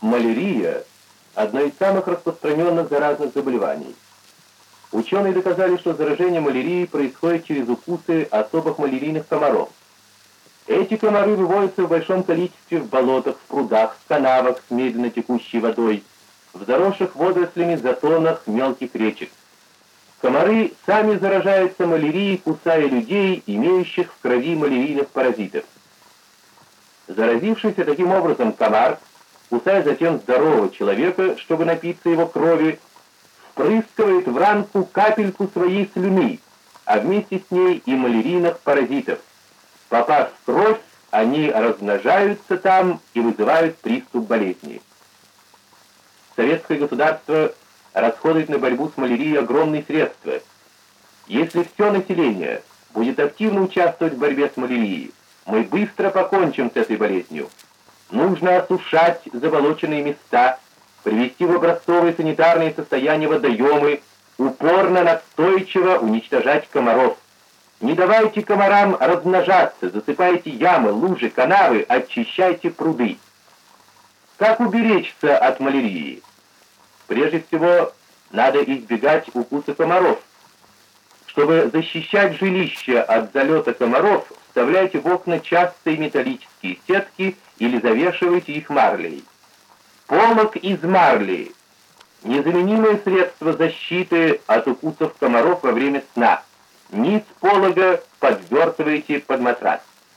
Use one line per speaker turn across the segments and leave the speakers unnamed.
Малярия – одно из самых распространенных заразных заболеваний. Ученые доказали, что заражение малярией происходит через укусы особых малярийных комаров. Эти комары выводятся в большом количестве в болотах, в прудах, в канавах с медленно текущей водой, в заросших водорослями затонах мелких речек. Комары сами заражаются малярией, кусая людей, имеющих в крови малярийных паразитов. Заразившийся таким образом комар, кусая затем здорового человека, чтобы напиться его крови, впрыскивает в ранку капельку своей слюны, а вместе с ней и малярийных паразитов. Попав в кровь, они размножаются там и вызывают приступ болезни. Советское государство расходует на борьбу с малярией огромные средства. Если все население будет активно участвовать в борьбе с малярией, мы быстро покончим с этой болезнью. Нужно осушать заболоченные места, привести в образцовое санитарное состояние водоемы, упорно, настойчиво уничтожать комаров. Не давайте комарам размножаться, засыпайте ямы, лужи, канавы, очищайте пруды. Как уберечься от малярии? Прежде всего, надо избегать укуса комаров. Чтобы защищать жилище от залета комаров, вставляйте в окна частые металлические сетки или завешивайте их марлей. Полог из марли – незаменимое средство защиты от укусов комаров во время сна. Низ полога подвертывайте под матрас.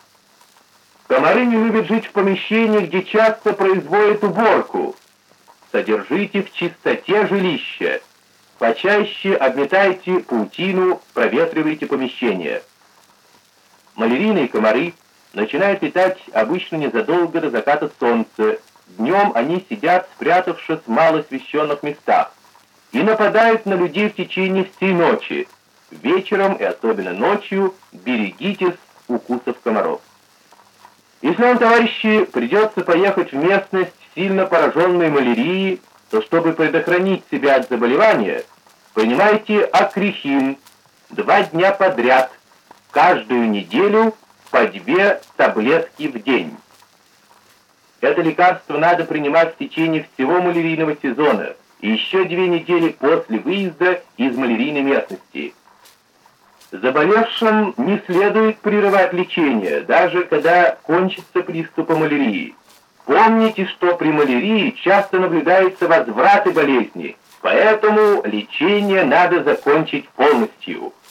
Комары не любят жить в помещениях, где часто производят уборку. Содержите в чистоте жилища. Почаще обметайте паутину, проветривайте помещения. Малярийные комары начинают летать обычно незадолго до заката солнца. Днем они сидят, спрятавшись в малоосвещенных местах, и нападают на людей в течение всей ночи. Вечером и особенно ночью берегитесь укусов комаров. Если вам, товарищи, придется поехать в местность, сильно пораженную малярией, то чтобы предохранить себя от заболевания, принимайте акрихин 2 дня подряд, каждую неделю по 2 таблетки в день. Это лекарство надо принимать в течение всего малярийного сезона и еще 2 недели после выезда из малярийной местности. Заболевшим не следует прерывать лечение, даже когда кончится приступ малярии. Помните, что при малярии часто наблюдаются возвраты болезни, поэтому лечение надо закончить полностью.